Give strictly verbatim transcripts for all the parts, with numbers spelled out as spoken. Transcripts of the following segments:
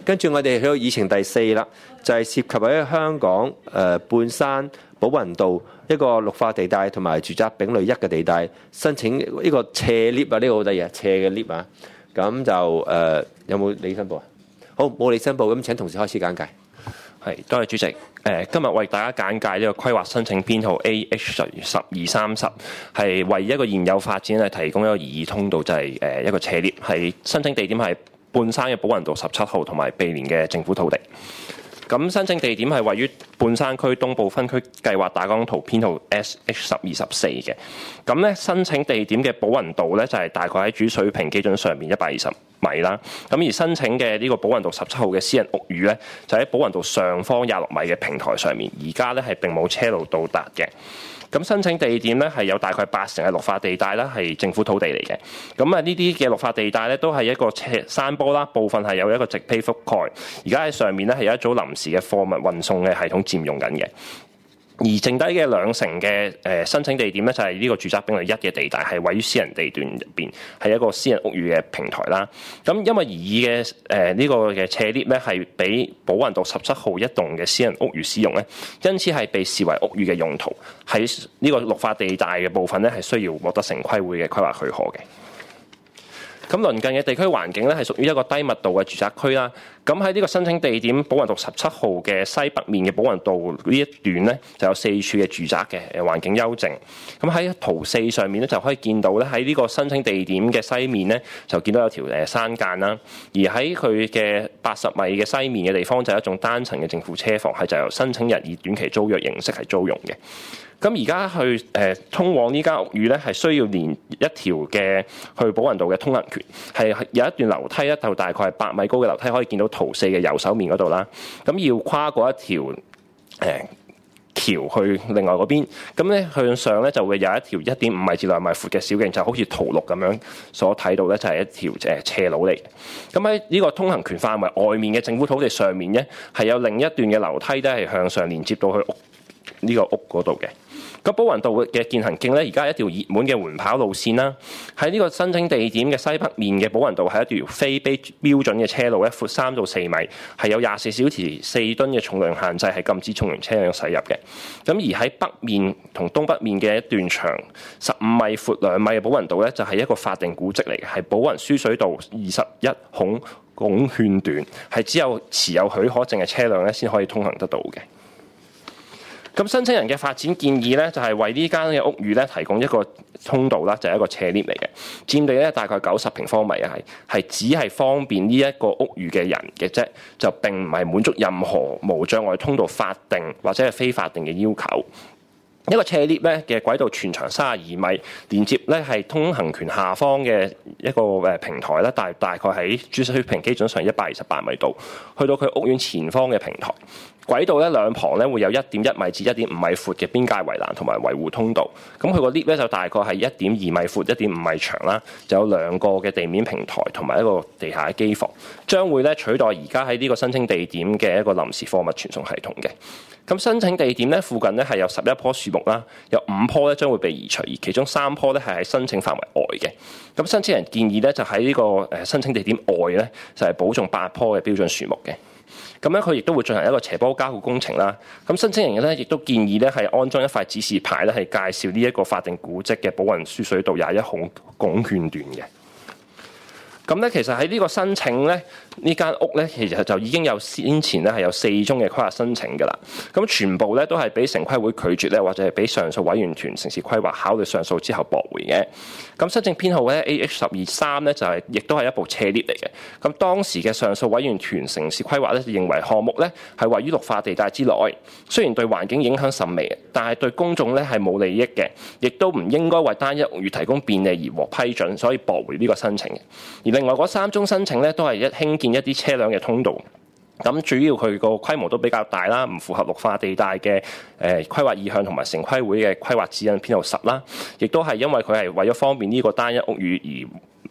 跟住我哋去到議程第四啦，就係、是、涉及喺香港誒、呃、半山寶雲道一個綠化地帶同埋住宅丙類一嘅地帶申請呢個斜 lift 啊，呢、這個好得意啊，斜嘅 lift 啊，咁就誒、呃、有冇理申報啊？好，冇理申報，咁請同事開始簡介。 係，多謝主席。誒、呃，今日為大家簡介呢個規劃申請編號 A H 十二三十，係為一個現有發展係提供一個擬議通道，就係、是、誒一個斜 lift，係申請地點係半山嘅寶雲道十七號同埋毗連嘅政府土地。咁申請地點係位於半山區東部分區計劃大綱圖編號 S H 十二十四嘅。咁咧申請地點嘅寶雲道咧就係、是、大概喺主水平基準上面一百二十米啦。咁而申請嘅呢個寶雲道十七號嘅私人屋宇咧就喺寶雲道上方廿六米嘅平台上面，而家咧係並冇車路到達嘅。咁申請地點咧係有大概八成係綠化地帶啦，係政府土地嚟嘅。咁啊呢啲嘅綠化地帶咧都係一個斜山坡啦，部分係有一個植被覆蓋。而家喺上面咧係有一組臨時嘅貨物運送嘅系統佔用緊嘅。而剩低嘅兩成嘅誒申請地點咧，就係呢個住宅丙類一嘅地帶，係位於私人地段入邊，係一個私人屋宇嘅平台啦。咁因為擬議嘅誒呢個嘅斜 lift 咧，係俾寶雲道十七號一棟嘅私人屋宇使用咧，因此係被視為屋宇嘅用途，喺呢個綠化地帶嘅部分咧，係需要獲得城規會嘅規劃許可嘅。咁鄰近嘅地區環境咧係屬於一個低密度嘅住宅區啦。咁喺呢個申請地點寶雲道十七號嘅西北面嘅寶雲道呢一段咧，就有四處嘅住宅嘅，誒環境優靜。咁喺圖四上面咧就可以見到咧，喺呢個申請地點嘅西面咧就見到有條誒山澗啦。而喺佢嘅八十米嘅西面嘅地方就有一棟單層嘅政府車房，係就由申請人以短期租約形式係租用嘅。咁而家去誒、呃、通往呢間屋宇咧，係需要連一條嘅去寶雲道嘅通行權，係有一段樓梯咧，就大概係八米高嘅樓梯，可以見到圖四嘅右手面嗰度啦。咁要跨過一條誒、呃、橋去另外嗰邊，咁咧向上咧就會有一條一點五米至兩米闊嘅小徑，就好似圖六咁樣所睇到咧，就係一條誒斜路嚟嘅。咁喺呢個通行權範圍外面嘅政府土地上面咧，係有另一段嘅樓梯咧，係向上連接到去屋呢、這個屋嗰度嘅。咁寶雲道嘅健行徑咧，而家係一條熱門嘅緩跑路線啦。喺呢個申請地點嘅西北面嘅寶雲道係一條非標準嘅車路咧，闊三到四米，係有廿四小時四噸嘅重量限制，係禁止重型車輛駛入嘅。咁而喺北面同東北面嘅一段長十五米闊兩米嘅寶雲道咧，就係一個法定古蹟嚟嘅，係寶雲輸水道二十一孔拱券段，係只有持有許可證嘅車輛咧先可以通行得到嘅。咁申請人嘅發展建議咧，就係為呢間嘅屋宇咧提供一個通道啦，就係一個斜 lift 嚟嘅，佔地咧大概九十平方米啊，係係只係方便呢一個屋宇嘅人嘅啫，就並唔係滿足任何無障礙通道法定或者係非法定嘅要求。一個斜 lift 咧嘅軌道全長三十二米，連接咧係通行權下方嘅一個誒平台啦，大大概喺主水平基準上一百二十八米度，去到佢屋苑前方嘅平台。軌道咧兩旁咧會有一點一米至一點五米闊嘅邊界圍欄同埋維護通道。咁佢個 lift 咧就大概係一點二米闊、一點五米長啦，就有兩個嘅地面平台同埋一個地下嘅機房，將會咧取代而家喺呢個申請地點嘅一個臨時貨物傳送系統嘅。咁申請地點咧附近咧係有十一棵樹木啦，有五棵咧將會被移除，而其中三棵咧係喺申請範圍外嘅。咁申請人建議咧就喺呢個誒申請地點外咧就係保種八棵嘅標準樹木嘅。咁咧佢亦都會進行一個斜坡加固工程啦。咁申請人咧亦都建議咧係安裝一塊指示牌咧係介紹呢一個法定古蹟嘅寶雲輸水道廿一孔拱券段嘅。咁咧其實喺呢個申請咧，呢間屋咧其實就已經有先前咧係有四宗嘅規劃申請㗎啦。咁全部咧都係俾城規會拒絕咧，或者係俾上訴委員團城市規劃考慮上訴之後駁回嘅。咁申請編號咧 A H 十二三咧就係、是、亦都係一部斜 lift 嚟嘅。咁當時嘅上訴委員團城市規劃咧認為項目咧係位於綠化地帶之內，雖然對環境影響甚微，但係對公眾咧係冇利益嘅，亦都唔應該為單一屋宇提供便利而獲批准，所以駁回呢個申請。而另外嗰三宗申請咧，都係一興建一啲車輛嘅通道。咁主要佢個規模都比較大啦，唔符合綠化地帶嘅誒規劃意向同埋城規會嘅規劃指引編號十啦。亦都係因為佢係為咗方便呢個單一屋宇而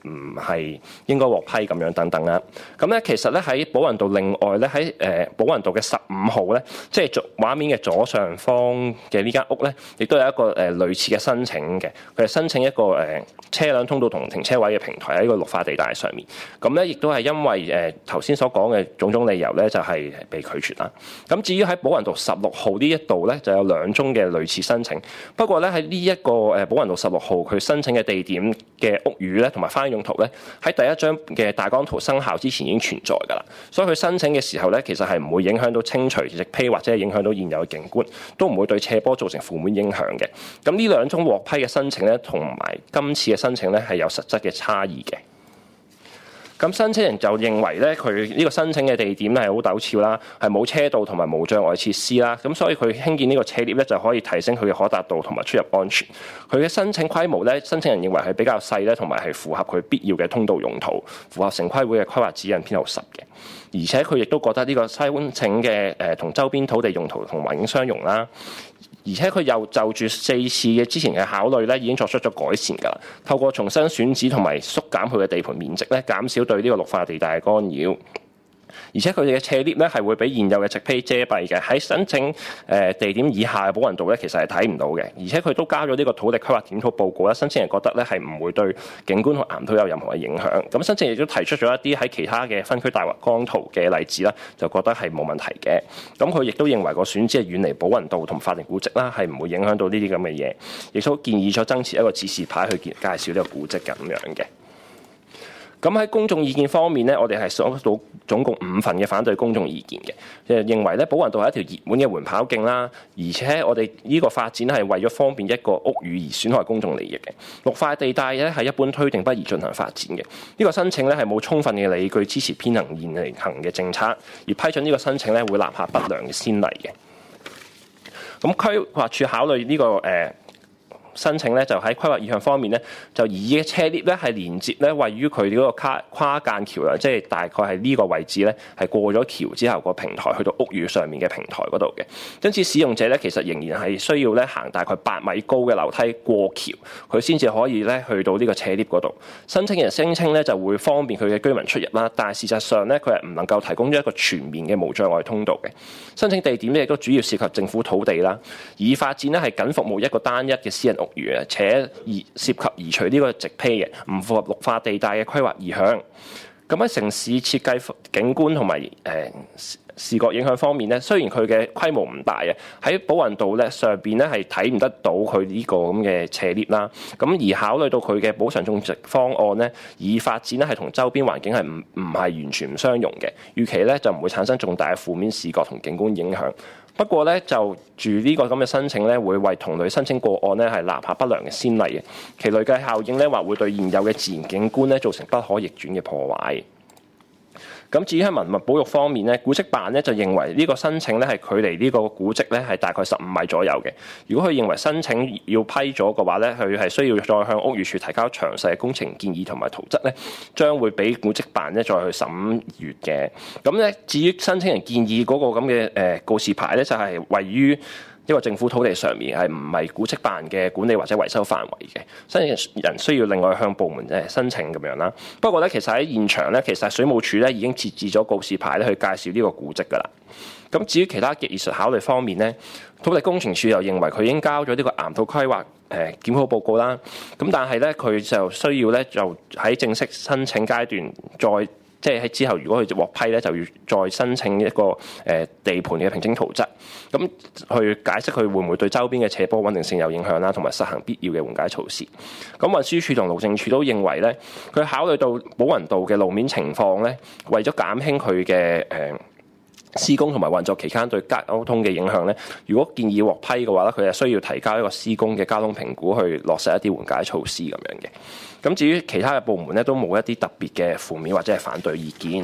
唔係應該獲批咁樣等等啦。咁咧其實咧喺寶雲道另外咧喺誒寶雲道嘅十五號咧，即係畫面嘅左上方嘅呢間屋咧，亦都有一個誒類似嘅申請嘅，佢係申請一個誒車輛通道同停車位嘅平台喺呢個綠化地帶上面。咁咧亦都係因為誒頭先所講嘅種種理由咧，就係被拒絕啦。咁至於喺寶雲道十六號呢一度咧，就有兩宗嘅類似申請。不過咧喺呢一個誒寶雲道十六號佢申請嘅地點嘅屋宇咧，同埋花園用途咧，喺第一張嘅大綱圖生效之前已經存在㗎啦。所以佢申請嘅時候咧，其實係唔會影響到清除植被或者係影響到現有嘅景觀，都唔會對斜坡造成負面影響嘅。咁呢兩宗獲批嘅申請咧，同埋今次嘅申請咧係有實質嘅差異嘅。咁申請人就認為咧，佢呢個申請嘅地點咧係好陡峭啦，係冇車道同埋無障礙設施啦，咁所以佢興建呢個斜 lift 咧就可以提升佢嘅可達度同埋出入安全。佢嘅申請規模咧，申請人認為係比較細咧，同埋係符合佢必要嘅通道用途，符合城規會嘅規劃指引編號十嘅。而且佢亦都覺得呢個申請嘅誒同周邊土地用途同環境相容啦。而且佢又就住四次嘅之前嘅考慮咧，已經作出咗改善㗎啦。透過重新選址同埋縮減佢嘅地盤面積咧，減少對呢個綠化地帶嘅干擾。而且佢哋嘅斜 lift 咧係會俾現有嘅植被遮蔽嘅，喺申請誒地點以下嘅寶雲道咧，其實係睇唔到嘅。而且佢都交咗呢個土地規劃檢討報告啦，申請人覺得咧係唔會對景觀同岩土有任何嘅影響。咁申請人亦都提出咗一啲喺其他嘅分區大綱圖嘅例子啦，就覺得係冇問題嘅。咁佢亦都認為個選址係遠離寶雲道同法定古蹟啦，係唔會影響到呢啲咁嘅嘢。亦都建議咗增設一個指示牌去介紹呢個古蹟咁樣嘅。咁喺公眾意見方面咧，我哋係收到總共五份嘅反對公眾意見嘅，誒認為咧寶雲道係一條熱門嘅緩跑徑啦，而且我哋呢個發展係為咗方便一個屋宇而損害公眾利益嘅。綠化地帶咧係一般推定不宜進行發展嘅，呢個申請咧係冇充分嘅理據支持偏行現行嘅政策，而批准呢個申請咧會立下不良嘅先例嘅。咁規劃署考慮呢個誒。呃申請咧就喺規劃意向方面咧，就以車 lift 咧係連接咧位於佢嗰個跨跨間橋啊，即係大概係呢個位置咧係過咗橋之後個平台去到屋宇上面嘅平台嗰度嘅。因此使用者咧其實仍然係需要咧行大概八米高嘅樓梯過橋，佢先至可以咧去到呢個車 lift 嗰度。申請人聲稱咧就會方便佢嘅居民出入啦，但係事實上咧佢係唔能夠提供咗一個全面嘅無障礙通道嘅。申請地點咧亦都主要涉及政府土地啦，而發展咧係僅服務一個單一嘅私人屋。且涉及移除呢個植被嘅，唔符合綠化地帶嘅規劃意向。咁喺城市設計景觀同埋誒視覺影響方面咧，雖然佢嘅規模唔大啊，喺寶雲道咧上邊咧係睇唔得到佢呢個咁嘅斜 lift 啦。咁而考慮到佢嘅補償種植方案咧，以發展咧係同周邊環境係唔唔係完全唔相容嘅，預期咧就唔會產生重大嘅負面視覺同景觀影響。不過咧，就住呢個咁嘅申請咧，會為同類申請個案咧係立下不良嘅先例嘅，其累計效應咧或會對現有嘅自然景觀咧造成不可逆轉嘅破壞。咁至於喺文物保育方面咧，古蹟辦咧就認為呢個申請咧係距離呢個古蹟咧係大概十五米左右嘅。如果佢認為申請要批咗嘅話咧，佢係需要再向屋宇署提交詳細嘅工程建議同埋圖則咧，將會俾古蹟辦咧再去審閱嘅。咁咧至於申請人建議嗰個咁嘅誒告示牌咧，就係位於一個政府土地上面，係唔係古蹟辦嘅管理或者維修範圍嘅，申請人需要另外向部門誒申請咁樣啦。不過咧，其實喺現場咧，其實水務署咧已經設置咗告示牌咧去介紹呢個古蹟噶啦。咁至於其他技術考慮方面咧，土地工程署又認為佢已經交咗呢個岩土規劃誒檢討報告啦。咁但係咧，佢就需要咧就喺正式申請階段再。即係喺之後，如果佢獲批咧，就要再申請一個誒地盤嘅平整圖則，咁去解釋佢會唔會對周邊嘅斜坡穩定性有影響啦，同埋實行必要嘅緩解措施。咁運輸署同路政署都認為咧，佢考慮到寶雲道嘅路面情況咧，為咗減輕佢嘅誒施工同埋運作期間對交通嘅影響咧，如果建議獲批嘅話咧，佢係需要提交一個施工嘅交通評估去落實一啲緩解措施咁樣嘅。咁至於其他嘅部門咧，都冇一啲特別嘅負面或者係反對意見。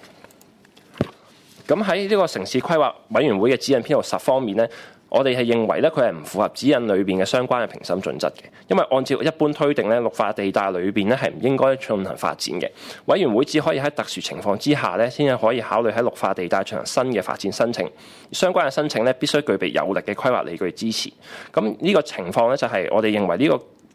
咁喺呢個城市規劃委員會嘅指引編號十方面咧，我哋係認為咧佢係唔符合指引裏邊嘅相關嘅評審準則嘅，因為按照一般推定咧，綠化地帶裏邊咧係唔應該進行發展嘅。委員會只可以喺特殊情況之下咧，先至可以考慮喺綠化地帶進行新嘅發展申請。相關嘅申請咧必須具備有力嘅規劃理據支持。咁呢個情況咧就係我哋認為呢個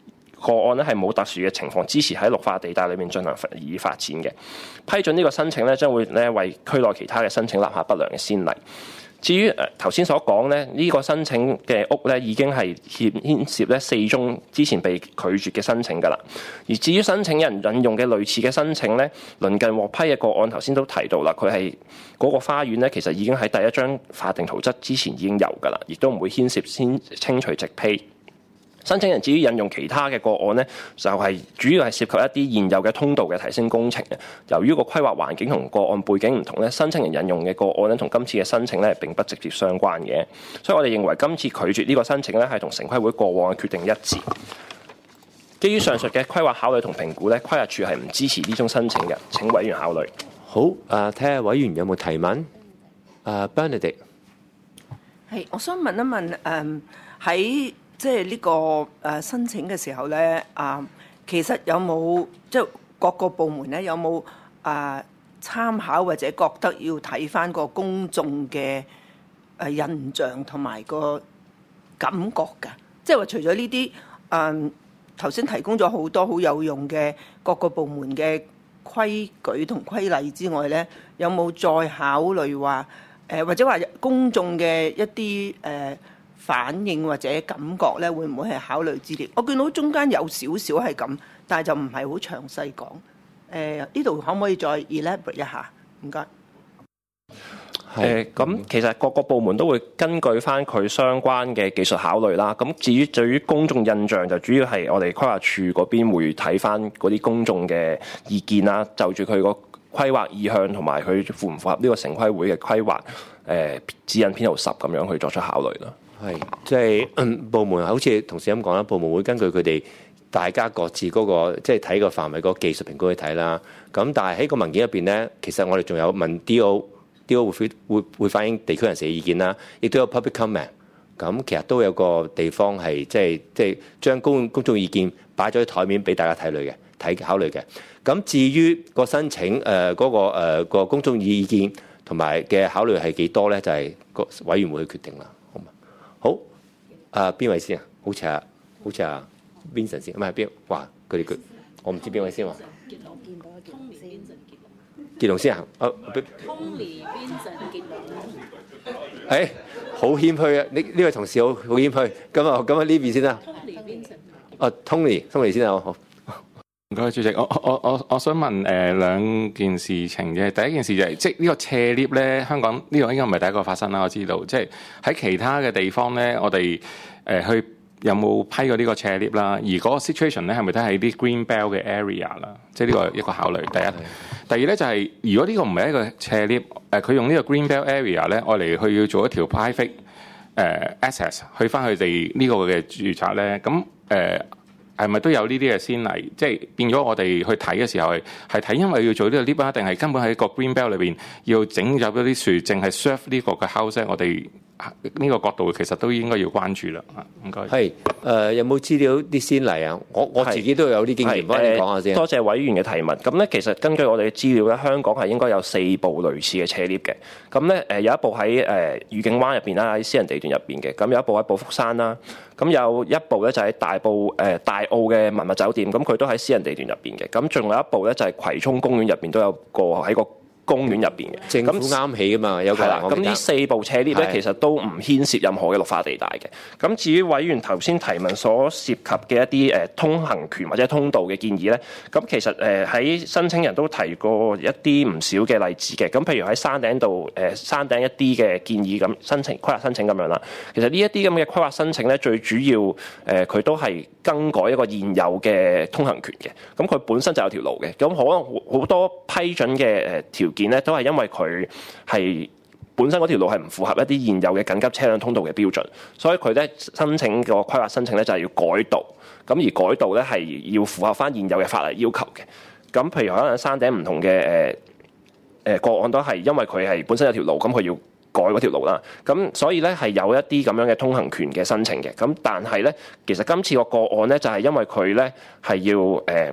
個案咧係冇特殊嘅情況支持喺綠化地帶裏面進行擬議發展嘅。批准呢個申請咧，將會咧為區內其他嘅申請立下不良嘅先例。至於誒頭先所講咧，呢、這個申請嘅屋咧已經係牽牽涉咧四宗之前被拒絕嘅申請㗎啦。而至於申請人引用嘅類似嘅申請咧，鄰近獲批嘅個案頭先都提到啦，佢係嗰個花園咧，其實已經喺第一張法定圖則之前已經有㗎啦，亦都唔會牽涉先清除直批。申請人至於引用其他嘅個案呢，就係、是、主要係涉及一啲現有嘅通道嘅提升工程嘅。由於個規劃環境同個案背景唔同咧，申請人引用嘅個案咧，同今次嘅申請咧並不直接相關嘅。所以我哋認為今次拒絕呢個申請咧，係同城規會過往嘅決定一致。基於上述嘅規劃考慮同評估咧，規劃署係唔支持呢種申請嘅。請委員考慮。 好，誒睇下委員有冇提問。誒 Bernadette， 係，我想問一問誒喺。嗯即係呢個誒申請嘅時候咧，啊，其實有冇即係各個部門咧有冇啊參考或者覺得要睇返個公眾嘅誒印象同埋個感覺㗎？即係話除咗呢啲誒頭先提供咗好多好有用嘅各個部門嘅規矩同規例之外咧，有冇再考慮話誒或者話公眾嘅一啲誒？呃反應或者感覺咧，會唔會係考慮之列？我見到中間有少少係咁，但係就唔係好詳細講。誒呢度可唔可以再 elaborate 一下？唔該。 誒咁、呃、其實各個部門都會根據翻佢相關嘅技術考慮啦。咁至於對於公眾印象，就主要係我哋規劃署嗰邊會睇翻嗰啲公眾嘅意見啦，就住佢個規劃意向同埋佢符唔符合呢個城規會嘅規劃誒、呃、指引編號十咁樣去作出考慮啦。 係，即係、嗯、部門好似同事咁講啦，部門會根據佢哋大家各自嗰、那個即係睇個範圍嗰個技術評估去睇啦。咁但係喺個文件入邊咧，其實我哋仲有問 D O，D O 會會會反映地區人士嘅意見啦，亦都有 public comment。咁其實都有個地方係即係即係將公公眾意見擺咗喺台面俾大家睇慮嘅睇考慮嘅。咁至於個申請誒嗰、呃那個誒、呃那個公眾意見同埋嘅考慮係幾多咧？就係、是、個委員會去決定啦。好，啊邊位先啊？好似啊，好似啊 Vincent 先，唔係邊？哇，佢哋佢，我唔知邊位先喎。 傑龍見到傑龍先， 傑龍先啊，啊 Tony Vincent 傑龍。 誒，好謙虛啊！呢呢位同事好好謙虛。咁啊，咁啊呢邊先啦。 Tony Vincent。 啊 ，Tony，Tony 先啊，好。 唔該，主席，我我我我想問誒、呃、兩件事情嘅。第一件事就係、是，即係呢個斜 lift 咧，香港呢、這個應該唔係第一個發生啦。我知道，即係喺其他嘅地方咧，我哋誒、呃、去有冇批過呢個斜 lift 啦？而嗰個 situation 咧係咪都係啲 green belt 嘅 area 啦？即係呢個一個考慮。第一，第二咧就係、是，如果呢個唔係一個斜 lift，誒、呃、佢用呢個 green belt area 咧，我嚟去要做一條 private 誒、呃、access 去翻佢哋呢個嘅住宅咧，咁誒。呃係咪都有呢啲嘅先例？即係變咗我哋去睇嘅時候係係睇，因為要做呢個 lift 啊，定係根本喺個 green belt 裏邊要整走嗰啲樹，淨係 serve 呢個嘅 house？我哋呢個角度其實都應該要關注啦。唔該。係誒、 呃，有冇資料啲先例啊？我我自己都有啲經驗，幫你講下先。 多謝委員嘅提問。咁咧，其實根據我哋嘅資料咧，香港係應該有四部類似嘅斜 lift 嘅。咁咧誒，有一部喺誒愉景灣入邊啦，喺私人地段入邊嘅。咁有一部喺寶福山啦。咁有一部咧就喺大埔誒、呃、大澳嘅文物酒店，咁佢都喺私人地段入邊嘅。咁仲有一部咧就係葵涌公園入邊都有個喺個公園入邊嘅。 政府啱起噶嘛，有個係啦。咁呢四部斜 lift 咧，其實都唔牽涉任何嘅綠化地帶嘅。咁至於委員頭先提問所涉及嘅一啲誒通行權或者通道嘅建議咧，咁其實誒喺申請人都提過一啲唔少嘅例子嘅。咁譬如喺山頂度誒山頂一啲嘅建議咁申請規劃申請咁樣啦。其實呢一啲咁嘅規劃申請咧，最主要誒佢都係更改一個現有嘅通行權嘅。咁佢本身就有條路嘅。咁可能好多批准嘅誒條件咧，都係因為佢係本身嗰條路係唔符合一啲現有嘅緊急車輛通道嘅標準，所以佢咧申請個規劃申請咧就係要改道，咁而改道咧係要符合翻現有嘅法例要求嘅。咁譬如可能山頂唔同嘅誒誒個案都係因為佢係本身有條路，咁佢要改嗰條路啦。咁所以咧係有一啲咁樣嘅通行權嘅申請嘅。咁但係咧，其實今次個個案咧就係因為佢咧係要誒。呃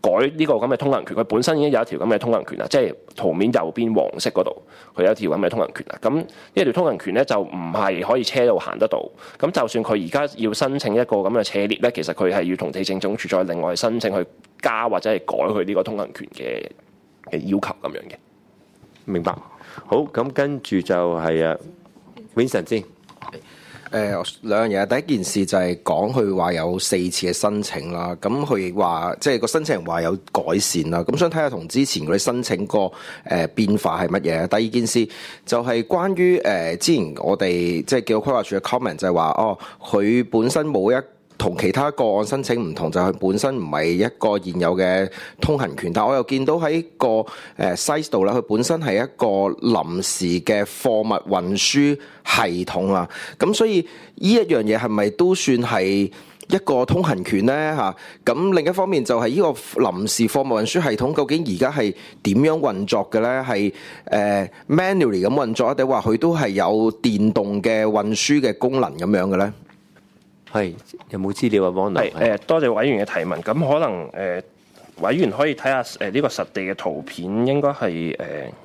改呢個咁嘅通行權，佢本身已經有一條咁嘅通行權啦，即係圖面右邊黃色嗰度，佢有一條咁嘅通行權啦。咁呢條通行權咧就唔係可以車路行得到。咁就算佢而家要申請一個咁嘅斜列咧，其實佢係要同地政總署再另外申請去加或者係改佢呢個通行權嘅嘅要求咁樣嘅。 明白。好，咁跟住就係啊 Vincent 先。 誒、呃、兩樣嘢，第一件事就係講佢話有四次嘅申請啦，咁佢話即係個申請人話有改善啦，咁想睇下同之前嗰啲申請個誒、呃、變化係乜嘢。第二件事就係關於誒、呃、之前我哋即係叫規劃署嘅 comment 就係話哦，佢本身冇一同其他個案申請唔同，就係、是、本身唔係一個現有嘅通行權，但我又見到喺個誒 site 度咧，佢本身係一個臨時嘅貨物運輸系統啊，咁所以呢一樣嘢係咪都算係一個通行權呢？嚇？咁另一方面就係呢個臨時貨物運輸系統，究竟而家係點樣運作嘅咧？係誒、呃、manually 咁運作，定話佢都係有電動嘅運輸嘅功能咁樣嘅咧？ 係有冇資料啊？汪係誒，多謝委員嘅提問。咁可能誒、呃，委員可以睇下誒呢個實地嘅圖片，應該係誒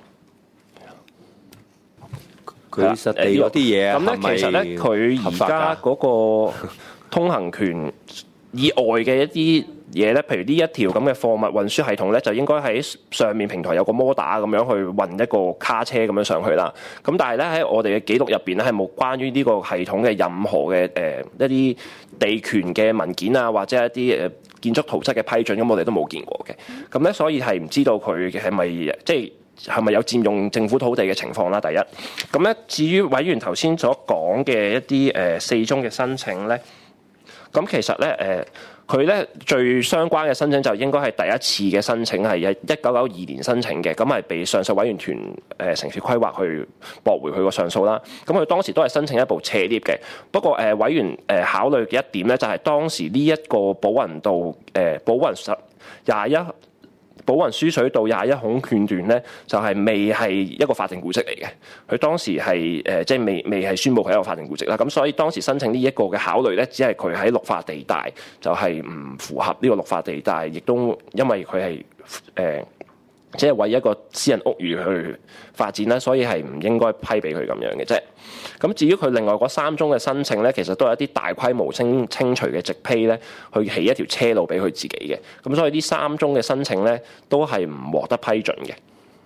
佢實地嗰啲嘢咁咧，其實咧佢而家嗰個通行權以外嘅一啲嘢咧，譬如呢一條咁嘅貨物運輸系統咧，就應該喺上面平台有個摩打咁樣去運一個卡車咁樣上去啦。咁但係咧喺我哋嘅記錄入邊咧，係冇關於呢個系統嘅任何嘅誒、呃、一啲地權嘅文件啊，或者一啲誒建築圖則嘅批准，咁我哋都冇見過嘅。咁咧所以係唔知道佢係咪即係係咪有佔用政府土地嘅情況啦？第一，咁咧至於委員頭先所講嘅一啲誒、呃、四宗嘅申請咧。咁其實咧，誒佢咧最相關嘅申請就應該係第一次嘅申請係一一九九二年申請嘅，咁係被上訴委員團誒、呃、城市規劃去駁回佢個上訴啦。咁佢當時都係申請一部斜 lift 嘅，不過誒、呃、委員誒、呃、考慮嘅一點咧，就係、是、當時呢一個寶雲道誒、呃、寶雲十廿一。寶雲輸水道廿一孔券段咧，就係、是、未係一個法定古蹟嚟嘅。佢當時係誒、呃，即係未未係宣佈佢係一個法定古蹟啦。咁所以當時申請呢一個嘅考慮咧，只係佢喺綠化地帶，就係、是、唔符合呢個綠化地帶，亦都因為佢係誒，即係為一個私人屋宇去發展啦，所以係唔應該批俾佢咁樣嘅啫。咁至於佢另外嗰三宗嘅申請咧，其實都係一啲大規模清清除嘅直批咧，去起一條車路俾佢自己嘅。咁所以呢三宗嘅申請咧，都係唔獲得批准嘅。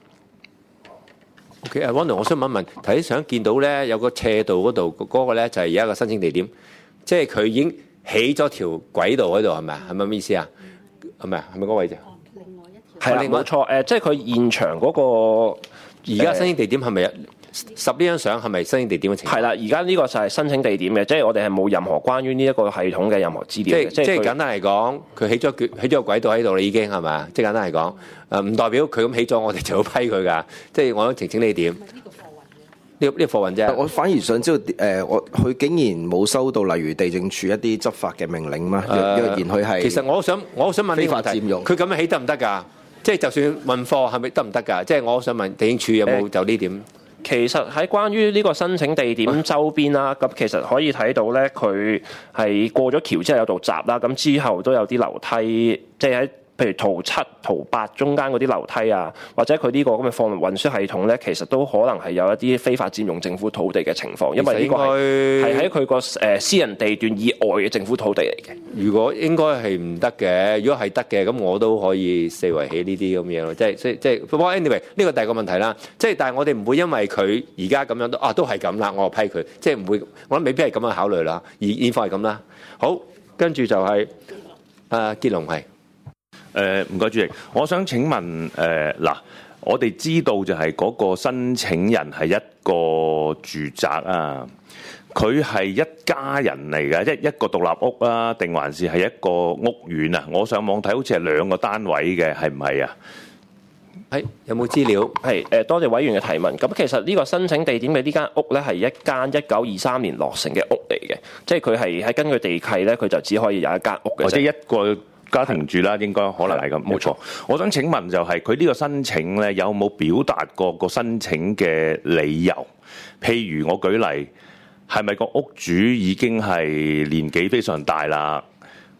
OK， 阿 Ronald， 我想問一問，睇相見到咧有個斜道嗰度嗰個咧就係而家個申請地點，即係佢已經起咗條軌道喺度係咪啊？係咪咩意思啊？係咪啊？係咪嗰個位置？ 另外一條係啦，冇錯。誒，即係佢現場嗰、那個而家申請地點係咪？十呢張相係咪申請地點嘅情況？ 係啦，而家呢個就係申請地點嘅，即係我哋係冇任何關於呢一個系統嘅任何資料嘅。 即係即係簡單嚟講，佢起咗起咗個軌道喺度啦，已經係咪？即係簡單嚟講，誒唔代表佢咁起咗，我哋就要批佢㗎。即係我想澄清呢點。呢個呢個貨運啫。 我反而想知道誒、呃，我佢竟然冇收到例如地政署一啲執法嘅命令咩？若、呃、若然佢係， 其實我想我想問呢個問題， 非法佔用， 佢咁樣起得唔得㗎？即係就算運貨係咪得唔得㗎？即係我想問地政署有冇就呢點？呃其實喺關於呢個申請地點周邊啦，咁其實可以睇到咧，佢係過咗橋之後有道閘啦，咁之後都有啲樓梯，即係喺譬如圖七、圖八中間嗰啲樓梯啊，或者佢呢個咁嘅貨物運輸系統咧，其實都可能係有一啲非法佔用政府土地嘅情況，因為呢個係係喺佢個誒私人地段以外嘅政府土地嚟嘅。 如果應該係唔得嘅，如果係得嘅，咁我都可以四圍起呢啲咁嘢咯。即係即係即係，不過 anyway 呢個第二個問題啦。即係但係我哋唔會因為佢而家咁樣都啊都係咁啦，我就批佢，即係唔會，我諗未必係咁樣考慮啦。而現況係咁啦。好，跟住就係、是、啊傑龍係。 誒唔該主席，我想請問誒嗱、呃，我哋知道就係嗰個申請人係一個住宅啊，佢係一家人嚟嘅，一一個獨立屋啊，定還是係一個屋苑啊？我上網睇好似係兩個單位嘅，係唔係啊？ 係有冇資料？ 係誒，多謝委員嘅提問。咁其實呢個申請地點嘅呢間屋咧，係一間一九二三年落成嘅屋嚟嘅，即係佢係喺根據地契咧，佢就只可以有一間屋嘅， 或者一個家庭住啦，應該可能係咁，冇錯。我想請問就係佢呢個申請咧，有冇表達過個申請嘅理由？譬如我舉例，係咪個屋主已經係年紀非常大啦？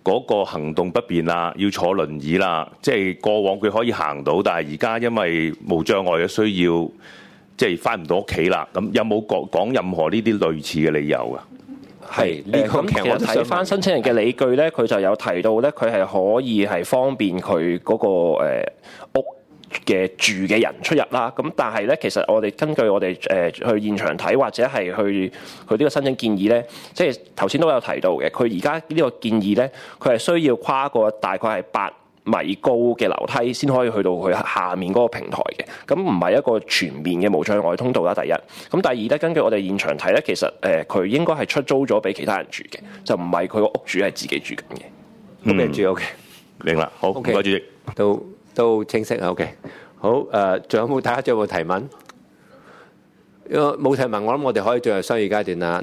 嗰個行動不便啦，要坐輪椅啦，即係過往佢可以行到，但係而家因為無障礙嘅需要，即係翻唔到屋企啦。咁有冇講講任何呢啲類似嘅理由啊？ 係呢個咁其實其實我都想睇翻申請人嘅理據咧，佢就有提到咧，佢係可以係方便佢嗰、個、呃、屋嘅住嘅人出入啦。咁但係咧，其實我哋根據我哋誒、呃、去現場睇，或者係去佢呢個申請建議咧，即係頭先都有提到嘅。佢而家呢個建議咧，佢係需要跨過大概係八米高嘅樓梯先可以去到佢下面嗰個平台嘅，咁唔係一個全面嘅無障礙通道啦。第一，咁第二咧，根據我哋現場睇咧，其實誒佢、呃、應該係出租咗俾其他人住嘅，就唔係佢個屋主係自己住緊嘅。 屋企人住 OK， 明啦，好，唔該 OK 主席。 都都清晰啊 OK。好誒，仲、有冇大家仲有冇提問？如果冇提問，我諗我哋可以進入商議階段啦。